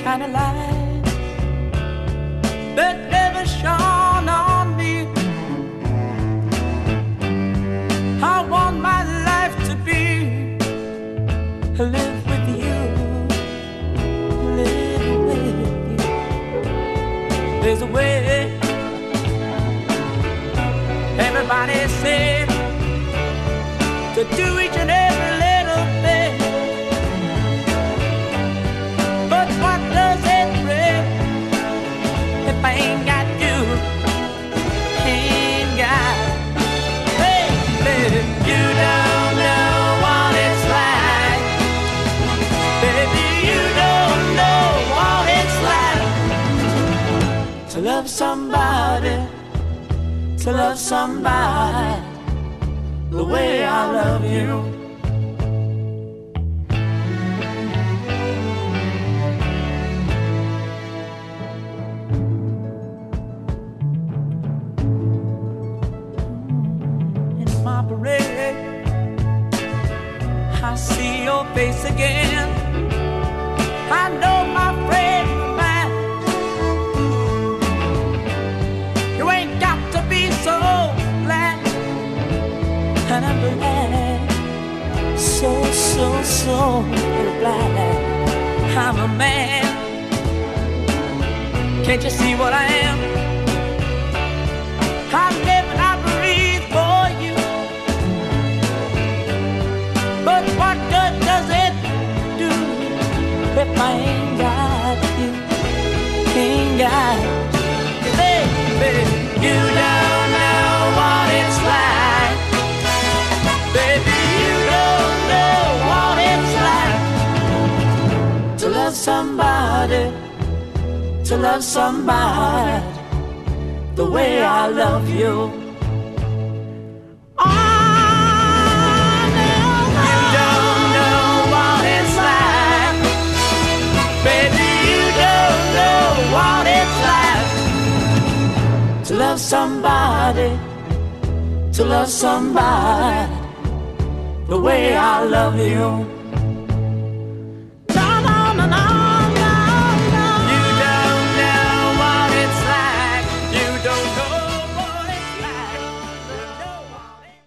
kind of light that never shone on me. I want my life to be live with you, live with you. There's a way. Everybody said to do each and every little thing, but what does it bring if I ain't got you? Ain't got, baby, you don't know what it's like. Baby, you don't know what it's like to love somebody, to love somebody the way I love you. In my parade, I see your face again. I know my friend of mine. You ain't got to be so glad, and I'm glad, so glad I'm a man. Can't you see what I am? I live and I breathe for you. But what good does it do if I ain't got you? Ain't got you, baby. You don't know what it's like. Baby, you don't know what it's like to love somebody, to love somebody the way I love you. Oh, no, you don't know what it's like. Baby, you don't know what it's like to love somebody, to love somebody the way I love you. No, no, no, no.